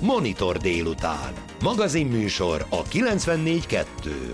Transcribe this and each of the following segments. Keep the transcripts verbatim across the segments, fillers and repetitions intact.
Monitor délután. Magazinműsor a kilencvennégy kettőn.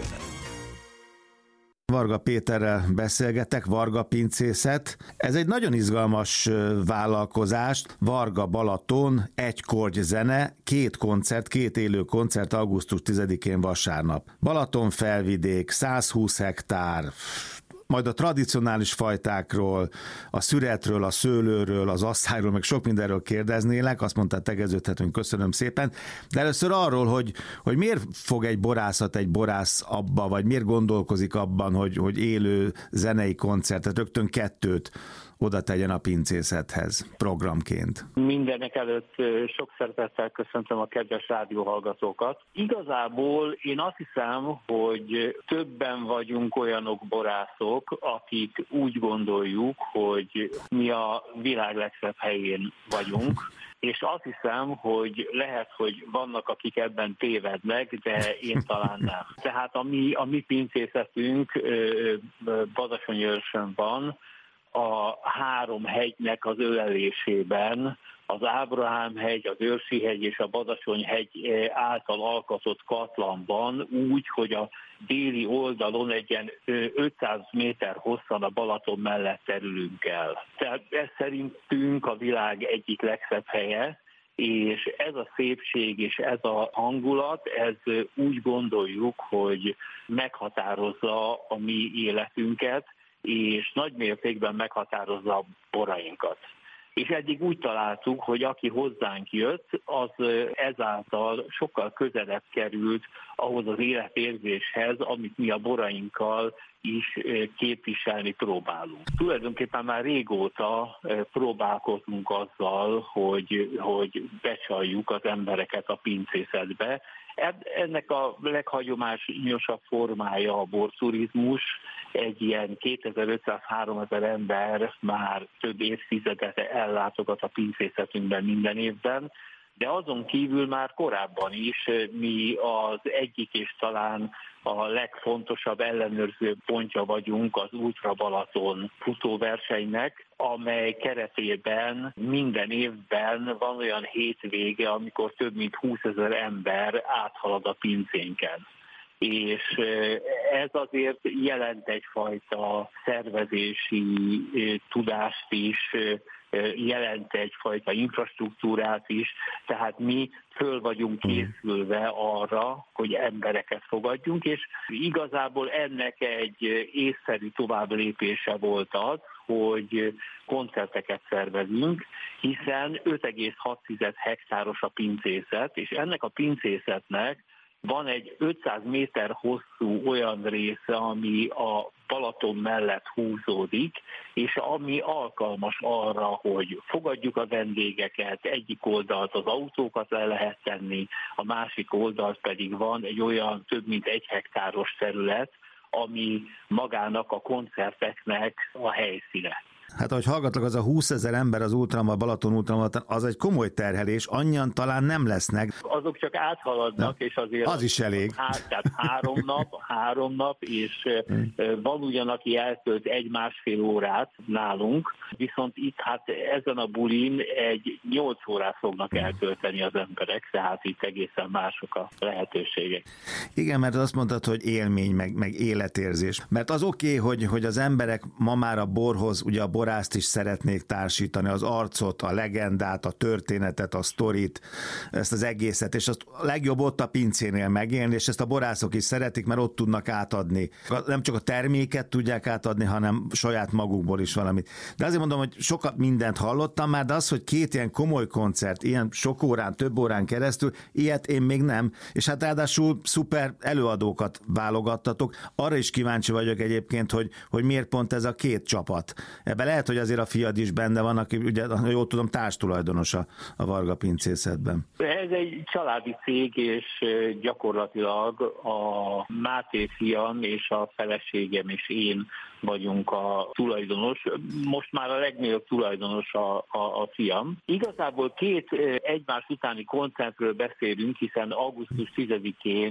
Varga Péterrel beszélgetek, Varga Pincészet. Ez egy nagyon izgalmas vállalkozás. Varga Balaton, egy korty zene, két koncert, két élő koncert augusztus tizedikén vasárnap. Balaton felvidék, százhúsz hektár, majd a tradicionális fajtákról, a szüretről, a szőlőről, az asszályról, meg sok mindenről kérdeznélek, azt mondta, tegeződhetünk, köszönöm szépen. De először arról, hogy, hogy miért fog egy borászat, egy borász abba, vagy miért gondolkozik abban, hogy, hogy élő zenei koncertet, rögtön kettőt oda tegyen a pincészethez programként. Mindenek előtt sok szeretettel köszöntöm a kedves rádióhallgatókat. Igazából én azt hiszem, hogy többen vagyunk olyanok borászok, akik úgy gondoljuk, hogy mi a világ legszebb helyén vagyunk, és azt hiszem, hogy lehet, hogy vannak, akik ebben tévednek, de én talán nem. Tehát a mi, a mi pincészetünk Badacsonyőrsön van, a három hegynek az ölelésében, az Ábrahám-hegy, az Őrsi-hegy és a Badacsony-hegy által alkotott katlanban, úgy, hogy a déli oldalon egy ilyen ötszáz méter hosszan a Balaton mellett terülünk el. Tehát ez szerintünk a világ egyik legszebb helye, és ez a szépség és ez a hangulat, ez úgy gondoljuk, hogy meghatározza a mi életünket, és nagy mértékben meghatározza a borainkat. És eddig úgy találtuk, hogy aki hozzánk jött, az ezáltal sokkal közelebb került ahhoz az életérzéshez, amit mi a borainkkal is képviselni próbálunk. Tulajdonképpen már régóta próbálkozunk azzal, hogy, hogy becsaljuk az embereket a pincészetbe. Ennek a leghagyományosabb formája a borturizmus. Egy ilyen kétezer-ötszáz-háromezer ember már több évtizedet ellátogat a pincészetünkben minden évben, de azon kívül már korábban is mi az egyik és talán a legfontosabb ellenőrző pontja vagyunk az Ultra Balaton futóversenynek, amely keretében minden évben van olyan hétvége, amikor több mint húszezer ember áthalad a pincénken. És ez azért jelent egyfajta szervezési tudást is, jelent egyfajta infrastruktúrát is, tehát mi föl vagyunk készülve arra, hogy embereket fogadjunk, és igazából ennek egy észszerű továbblépése volt az, hogy koncerteket szervezünk, hiszen öt egész hat hektáros a pincészet, és ennek a pincészetnek van egy ötszáz méter hosszú olyan része, ami a Balaton mellett húzódik, és ami alkalmas arra, hogy fogadjuk a vendégeket, egyik oldalt az autókat le lehet tenni, a másik oldalt pedig van egy olyan több mint egy hektáros terület, ami magának a koncerteknek a helyszíne. Hát ahogy hallgatlak, az a húszezer ember az Ultramar, Balaton Ultramaraton, az egy komoly terhelés, annyian talán nem lesznek. Azok csak áthaladnak, de és azért... Az is elég. Hát, tehát három nap, három nap, és van ugyan, aki eltölt egy-másfél órát nálunk, viszont itt hát ezen a bulin egy nyolc órát fognak eltölteni az emberek, tehát itt egészen mások a lehetőségek. Igen, mert azt mondtad, hogy élmény, meg, meg életérzés. Mert az oké, okay, hogy, hogy az emberek ma már a borhoz, ugye a borászt is szeretnék társítani, az arcot, a legendát, a történetet, a sztorit, ezt az egészet, és azt a legjobb ott a pincénél megélni, és ezt a borászok is szeretik, mert ott tudnak átadni. Nem csak a terméket tudják átadni, hanem saját magukból is valamit. De azért mondom, hogy sokat mindent hallottam már, de az, hogy két ilyen komoly koncert, ilyen sok órán, több órán keresztül, ilyet én még nem, és hát ráadásul szuper előadókat válogattatok. Arra is kíváncsi vagyok egyébként, hogy, hogy miért pont ez a két csapat. Ebben lehet, hogy azért a fiad is benne van, aki ugye, jól tudom, társtulajdonos a, a Varga Pincészetben. Ez egy családi cég, és gyakorlatilag a Máté fiam és a feleségem és én vagyunk a tulajdonos. Most már a legnagyobb tulajdonos a, a, a fiam. Igazából két egymás utáni koncertről beszélünk, hiszen augusztus tizedikén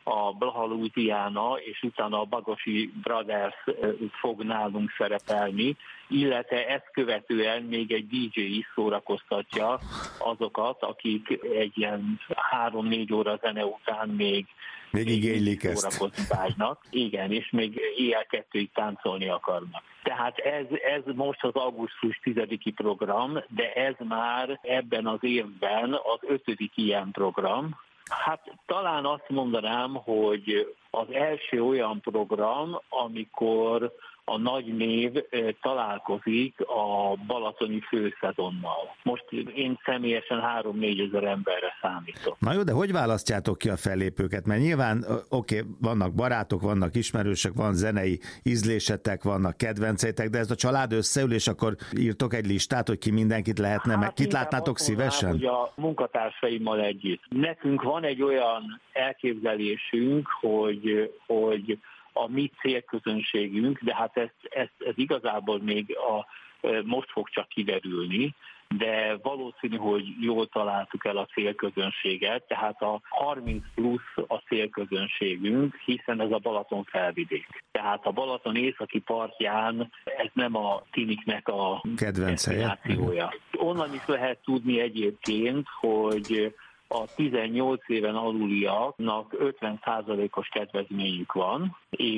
a Blaha Louisiana, és utána a Bagosi Brothers fog nálunk szerepelni, illetve ezt követően még egy dé dzsé is szórakoztatja azokat, akik egy ilyen három-négy óra zene után még Még igénylik ezt. Vágynak. Igen, és még éjjel kettőig táncolni akarnak. Tehát ez, ez most az augusztus tizediki program, de ez már ebben az évben az ötödik ilyen program. Hát talán azt mondanám, hogy az első olyan program, amikor a nagy név találkozik a balatoni főszezonnal. Most én személyesen három-négy ezer emberre számítok. Na jó, de hogy választjátok ki a fellépőket? Mert nyilván, oké, okay, vannak barátok, vannak ismerősök, van zenei ízlésetek, vannak kedvenceitek, de ez a család összeül, és akkor írtok egy listát, hogy ki mindenkit lehetne, hát meg kit látnátok szívesen? Hogy a munkatársaimmal együtt. Nekünk van egy olyan elképzelésünk, hogy, hogy a mi célközönségünk, de hát ez, ez, ez igazából még a, most fog csak kiderülni, de valószínű, hogy jól találtuk el a célközönséget, tehát a harminc plusz a célközönségünk, hiszen ez a Balaton felvidék. Tehát a Balaton északi partján ez nem a tiniknek a kedvenceje. Onnan is lehet tudni egyébként, hogy a tizennyolc éven aluliaknak ötven százalékos kedvezményük van,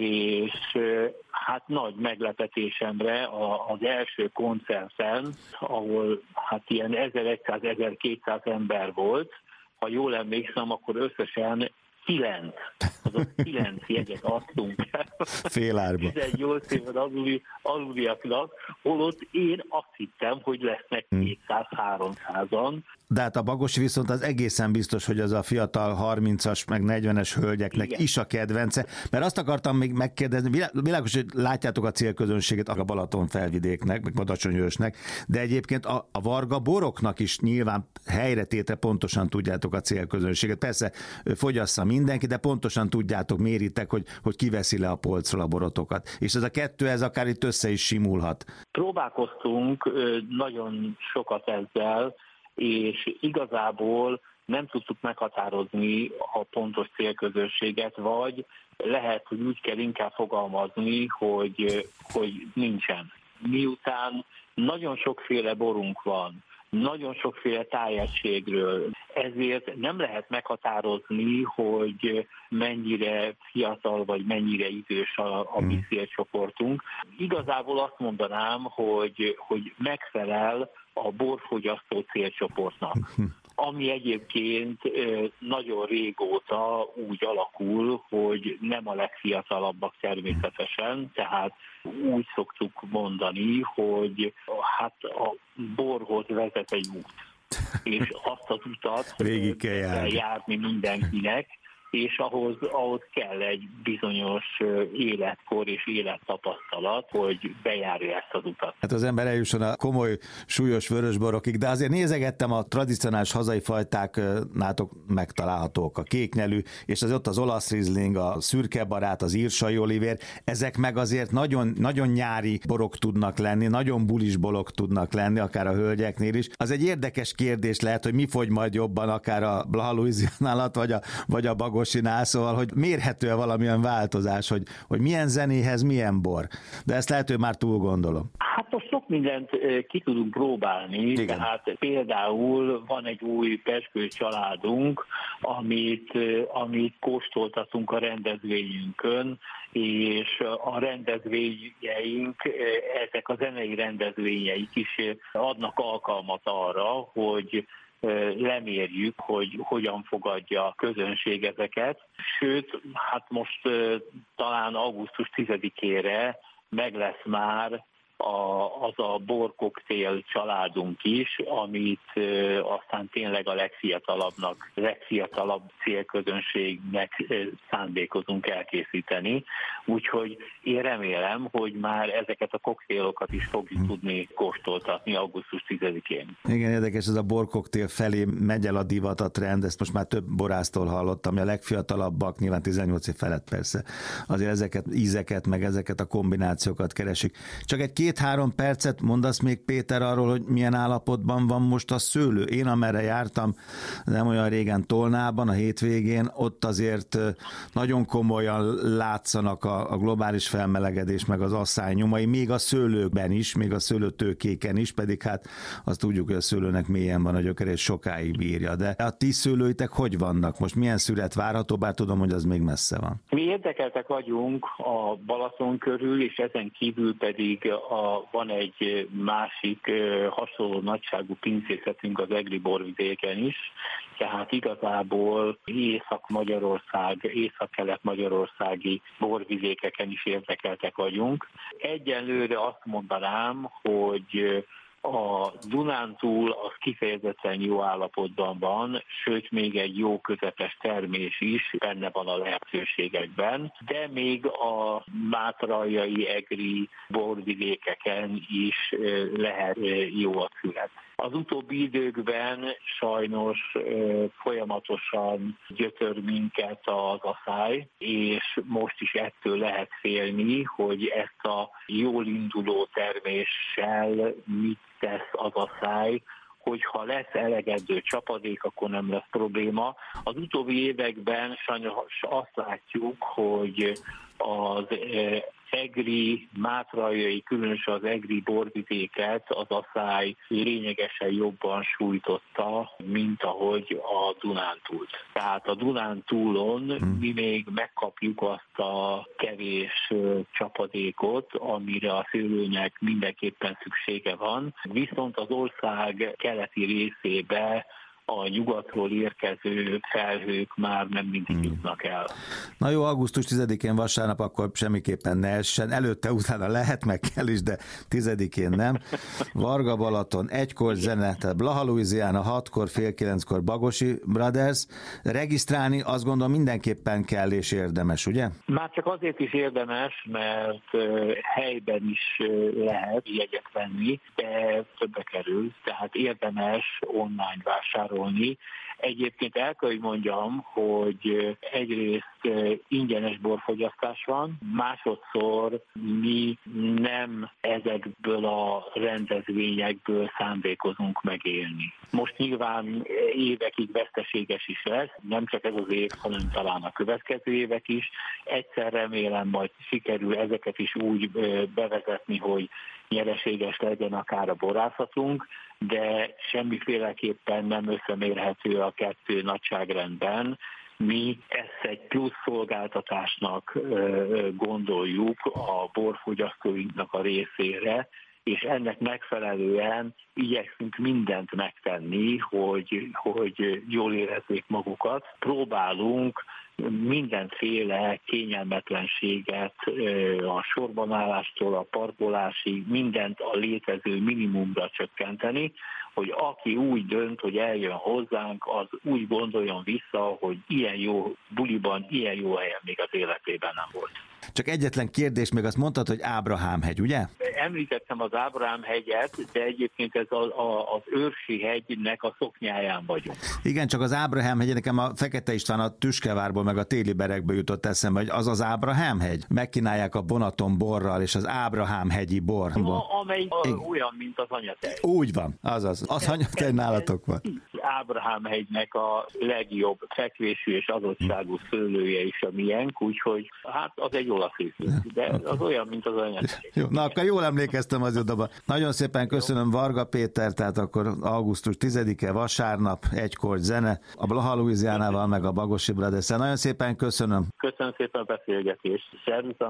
és hát nagy meglepetésemre az első koncerten, ahol hát ilyen ezerszáz-ezerkétszáz ember volt, ha jól emlékszem, akkor összesen kilenc, azaz kilenc jegyet adtunk Félárba. tizennyolc éven aluli, aluliaknak, holott én azt hittem, hogy lesznek kétszáz-háromszázan. De hát a Bagosi viszont az egészen biztos, hogy az a fiatal harmincas, meg negyvenes hölgyeknek igen. is a kedvence, mert azt akartam még megkérdezni, világos, hogy látjátok a célközönséget a Balaton felvidéknek, meg Badacsonyőrsnek, de egyébként a, a Varga boroknak is nyilván helyretétre pontosan tudjátok a célközönséget. Persze fogyassza mindenki, de pontosan tudjátok, méritek, hogy, hogy kiveszi le a polcról a borotokat. És ez a kettő, ez akár itt össze is simulhat. Próbálkoztunk nagyon sokat ezzel, és igazából nem tudtuk meghatározni a pontos célközönséget, vagy lehet, hogy úgy kell inkább fogalmazni, hogy, hogy nincsen. Miután nagyon sokféle borunk van, nagyon sokféle tájegységről, ezért nem lehet meghatározni, hogy mennyire fiatal vagy mennyire idős a, a mi célcsoportunk. Igazából azt mondanám, hogy, hogy megfelel a borfogyasztó célcsoportnak, ami egyébként nagyon régóta úgy alakul, hogy nem a legfiatalabbak természetesen, tehát úgy szoktuk mondani, hogy hát a borhoz vezet egy út, és azt az utat végig kell járni. járni mindenkinek, és ahhoz, ahhoz kell egy bizonyos életkor és élettapasztalat, hogy bejárja ezt az utat. Hát az ember eljusson a komoly, súlyos vörösborokig, de azért nézegettem a tradicionális hazai fajták nátok megtalálhatók, a kéknyelű, és az ott az olasz rizling, a szürke barát, az írsai olivér, ezek meg azért nagyon, nagyon nyári borok tudnak lenni, nagyon bulis borok tudnak lenni, akár a hölgyeknél is. Az egy érdekes kérdés lehet, hogy mi fogy majd jobban, akár a Blaha Louisiana alatt, vagy a, vagy a Bagosinál, szóval, hogy mérhető-e valamilyen változás, hogy, hogy milyen zenéhez milyen bor. De ezt lehet, hogy már túl gondolom. Hát most sok mindent ki tudunk próbálni, igen. Tehát például van egy új pezsgős családunk, amit, amit kóstoltatunk a rendezvényünkön, és a rendezvényeink, ezek a zenei rendezvényeik is adnak alkalmat arra, hogy lemérjük, hogy hogyan fogadja a közönség ezeket. Sőt, hát most talán augusztus tizedikére meg lesz már a, az a borkoktél családunk is, amit e, aztán tényleg a legfiatalabbnak, legfiatalabb célközönségnek e, szándékozunk elkészíteni. Úgyhogy én remélem, hogy már ezeket a koktélokat is fogjuk hmm. tudni kóstoltatni augusztus tizedikén. Igen, érdekes, ez a borkoktél felé megy el a divat, a trend, ezt most már több borásztól hallottam, a legfiatalabbak, nyilván tizennyolc év felett persze, azért ezeket, ízeket, meg ezeket a kombinációkat keresik. Csak egy két Két-három percet mondasz még, Péter, arról, hogy milyen állapotban van most a szőlő. Én amerre jártam nem olyan régen Tolnában, a hétvégén, ott azért nagyon komolyan látszanak a, a globális felmelegedés, meg az asszály nyomai, még a szőlőkben is, még a szőlőtőkéken is, pedig hát azt tudjuk, hogy a szőlőnek mélyen van a gyökere, és sokáig bírja. De a ti szőlőitek hogy vannak? Most milyen szület várható, bár tudom, hogy az még messze van. Mi érdekeltek vagyunk a Balaton körül, és ezen kívül pedig a, van egy másik hasonló nagyságú pincészetünk az egri borvidéken is, tehát igazából Észak-Magyarország, Észak-Kelet-Magyarországi borvidékeken is érdekeltek vagyunk. Egyenlőre azt mondanám, hogy a Dunántúl az kifejezetten jó állapotban van, sőt még egy jó közepes termés is benne van a lehetőségekben, de még a mátraljai, egri borvidékeken is lehet jó a szület. Az utóbbi időkben sajnos folyamatosan gyötör minket az asszály, és most is ettől lehet félni, hogy ezt a jól induló terméssel mit tesz az asszály, hogyha lesz elegendő csapadék, akkor nem lesz probléma. Az utóbbi években sajnos azt látjuk, hogy az egri, mátraljai, különösen az egri borvidéket az asszály lényegesen jobban sújtotta, mint ahogy a Dunántúlt. Tehát a Dunántúlon mi még megkapjuk azt a kevés csapadékot, amire a szőlőnek mindenképpen szüksége van, viszont az ország keleti részébe a nyugatról érkező felhők már nem mindig jutnak el. Na jó, augusztus tizedikén vasárnap akkor semmiképpen ne essen. Előtte, utána lehet, meg kell is, de tizedikén nem. Varga Balaton, egykor zene, tehát Blaha Louisiana, hatkor, fél kilenckor Bagosi Brothers. Regisztrálni azt gondolom mindenképpen kell és érdemes, ugye? Már csak azért is érdemes, mert helyben is lehet jegyet venni, de többe kerül, tehát érdemes online vásárolni. Egyébként el kell, hogy mondjam, hogy egyrészt ingyenes borfogyasztás van, másodszor mi nem ezekből a rendezvényekből szándékozunk megélni. Most nyilván évekig veszteséges is lesz, nem csak ez az év, hanem talán a következő évek is. Egyszer remélem majd sikerül ezeket is úgy bevezetni, hogy nyereséges legyen akár a borászatunk, de semmiféleképpen nem összemérhető a kettő nagyságrendben. Mi ezt egy plusz szolgáltatásnak gondoljuk a borfogyasztóinknak a részére, és ennek megfelelően igyekszünk mindent megtenni, hogy, hogy jól érezzék magukat. Próbálunk mindenféle kényelmetlenséget a sorbanállástól a parkolásig, mindent a létező minimumra csökkenteni, hogy aki úgy dönt, hogy eljön hozzánk, az úgy gondoljon vissza, hogy ilyen jó buliban, ilyen jó helyen még az életében nem volt. Csak egyetlen kérdés, még azt mondtad, hogy Ábrahám-hegy, ugye? Említettem az Ábrahám-hegyet, de egyébként ez a, a, az Őrsi hegynek a szoknyáján vagyunk. Igen, csak az Ábrahám-hegy, nekem a Fekete István a Tüskevárból meg a Téli Berekből jutott eszembe, hogy az az Ábrahám-hegy. Megkínálják a Bonaton borral, és az Ábrahám-hegyi bor. No, amely olyan, mint az anyatej. Úgy van, azaz. Az anyatej nálatok van. Ábrahám-hegynek a legjobb fekvésű és adottságú szőlője is a miénk, úgyhogy hát az egy olasz ízű, de az olyan, mint az anyatej. Jó, na akkor jól emlékeztem az jodaba. Nagyon szépen köszönöm Varga Péter, tehát akkor augusztus tizedike vasárnap, egykor zene, a Blaha Louisianával meg a Bagosi Brothers-szel. Nagyon szépen köszönöm. Köszönöm szépen a beszélgetést. Szervusz.